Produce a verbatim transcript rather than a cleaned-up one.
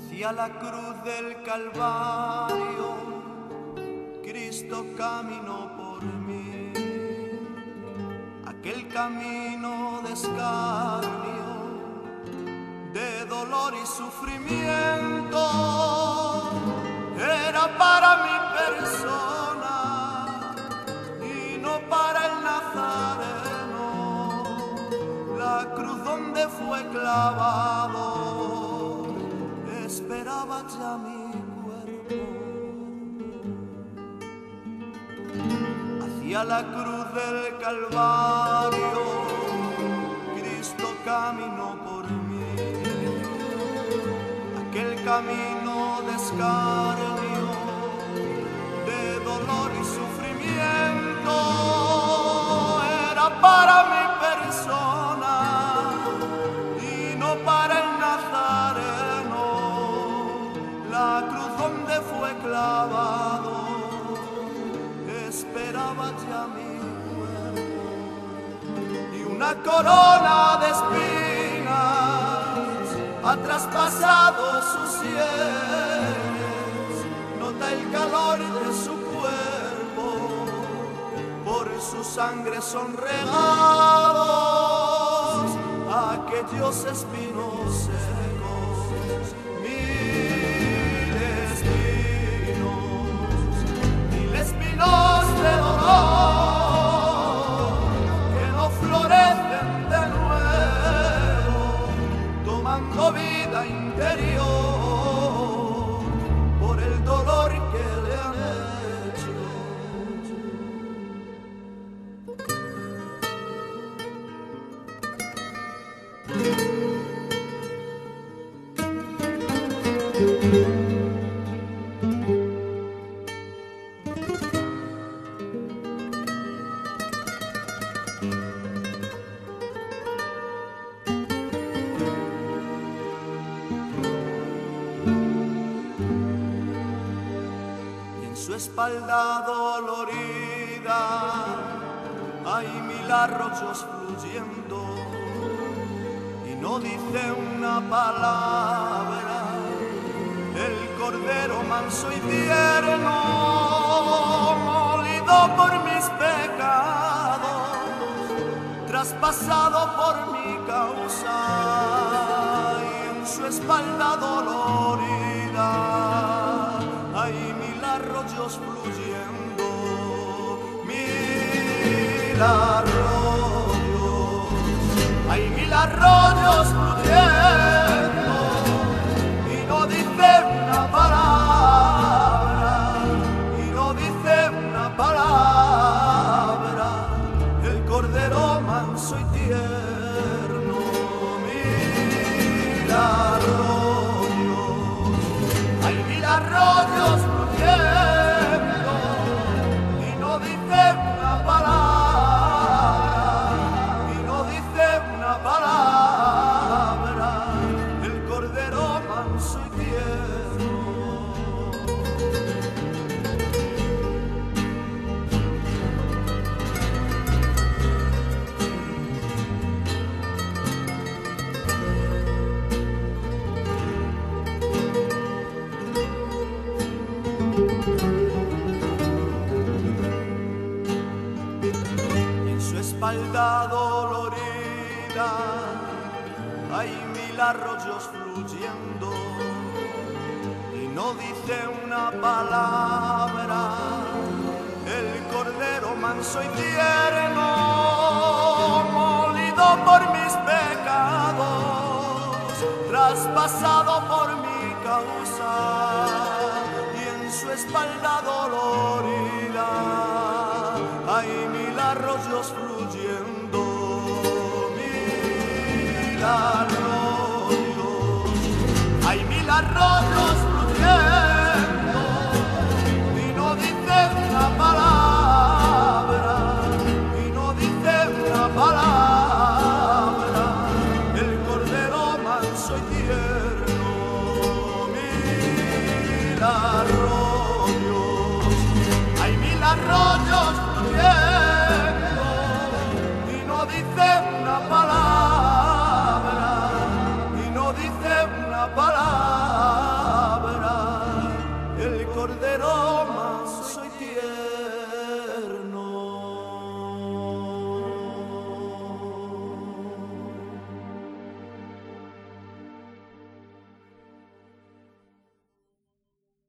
Hacia la cruz del Calvario, Cristo caminó por mí. Aquel camino de escarnio, de dolor y sufrimiento, era para mi persona y no para el Nazareno. La cruz donde fue clavado esperaba ya mi cuerpo. Hacia la cruz del Calvario, Cristo caminó por mí. Aquel camino de escarnio, de dolor y sufrimiento, era para mi persona y no para el Nazareno. La cruz donde fue clavado esperaba ya mi cuerpo, y una corona de espinas ha traspasado sus sienes. Nota el calor de su cuerpo, por su sangre son regados aquellos espinos secos. Mil espinos, mil espinos de dolor que no florecen de nuevo, tomando vida interior por el dolor que le han hecho. Su espalda dolorida hay mil arroyos fluyendo y no dice una palabra. El cordero manso y tierno, molido por mis pecados, traspasado por mi causa, y en su espalda dolorida hay mil arroyos fluyendo, mil arroyos, hay mil arroyos fluyendo, y no dice una palabra, y no dice una palabra, el cordero manso y tierno. Mil arroyos, hay mil arroyos fluyendo, y no dice una palabra, y no dice una palabra, el cordero manso y tierno. Espalda dolorida hay mil arroyos fluyendo, y no dice una palabra, el cordero manso y tierno, molido por mis pecados, traspasado por mi causa, y en su espalda dolorida hay mil arroyos fluyendo, mil arroyos, hay mil arroyos